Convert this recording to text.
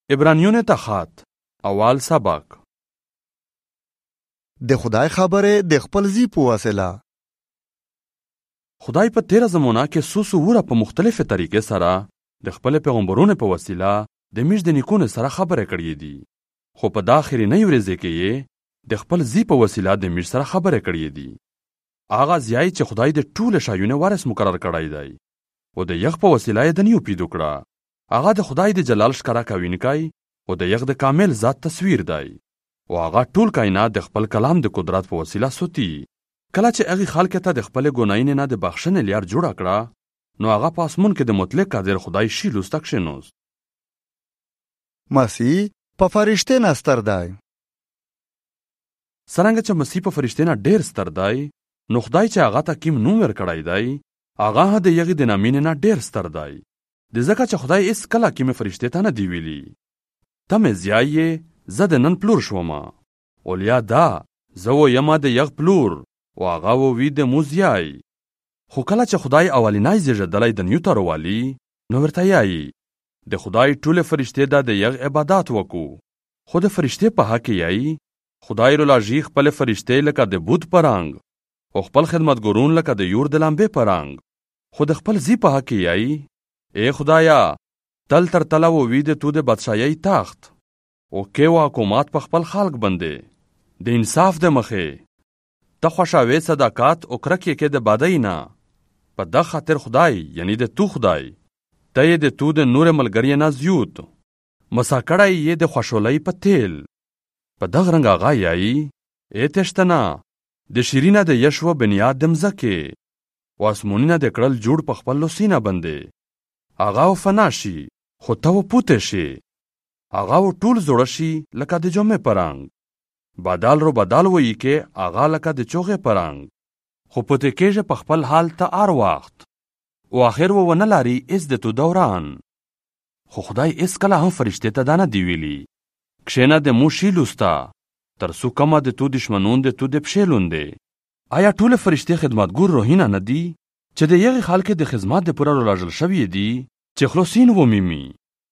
عبرانیون ته خط اول سبق د خدای خبره د خپل زی په وسیله خدای په تیره زمانه کې څو په مختلفه طریقې سره د خپل پیغمبرونو په وسیله د میش د نیکونو سره خبرې کړې دي، خو په داخري نه ورځې کې د خپل زی په وسیله د میش سره خبرې کړې دي. هغه ځای چې خدای د ټول شایونه وارث مقرر کړی دی او د یغ په وسیله د نیو پیدا کړه. هغه د خدای د جلال ښکارا کوونکی او د یغ د کامل ذات تصویر دی او هغه ټول کائنات د خپل کلام د قدرت په وسیله سوتی. کله چې هغه خلک ته د خپل ګناینې نه د بخښنې لار جوړ کړه، نو هغه په اسمون کې د مطلق قادر خدای شی لوستک شنوس. مسیح په فرشته نستر دی. څنګه چې مسیح په فرشته نه ډیر ستر دی، نو خدای چې هغه ته کیم نوم ورکړی دی، هغه د یغې د نامین نه ډیر ستر دی. د ځکه چې خدای اس کله کیم فرشته ته نه دی ویلی ته مې ځای زه د نن پلور شوم، اولیا دا زه یم د یغ پلور او هغه وی د موزیای. خو کله چې خدای اولینای زیږدلی د نیو تروالی، نو ورته یایي د خدای ټول فرشته د یغ عبادت وکړو. خو د فرشته په حق یایي خدای رو لاجی خپل فرشته لکه د بوت پرنګ او خپل خدمتګورون لکه د یور د لمبه پرنګ. خو د خپل زی په حق یایي اے خدایا تل تر تله وی د تو د بادشاہي تخت او کې حکومت په خپل خلق باندې د انصاف د مخه ته خوشاوي صداقت او کرکه کې د بادینا په د خاطر خدای یعنی د تو خدای ته د تو د نور ملګری نه زیوت مساکړای یې د خوشولۍ په تیل په دغه رنګ هغه یایي اے تشتنا د شیرینه د یشو بنیاد د مزکه او اسمونینه د کړل جوړ په خپل لوسینه باندې هغه فنا شي خو ته پوته شي، هغه ټول زوړ شي لکه د جمعې پرنګ بدل رو بدل وایي کې هغه لکه د چوغې پرنګ. خو پوته کېږي په خپل حال ته هر وخت او آخر ونه لري اس د تو دوران. خو خدای اس کله هم فرشته ته دانه دی ویلي کښېنه د مو شي لوستا تر څو کومه د تو دشمنون د تو د پښې لوندې. آیا ټول فرشته خدمتګور روحینه نه دي چې د یغې خلک د خدمت د پوره راجل شوی دي چې خلاصین و میمی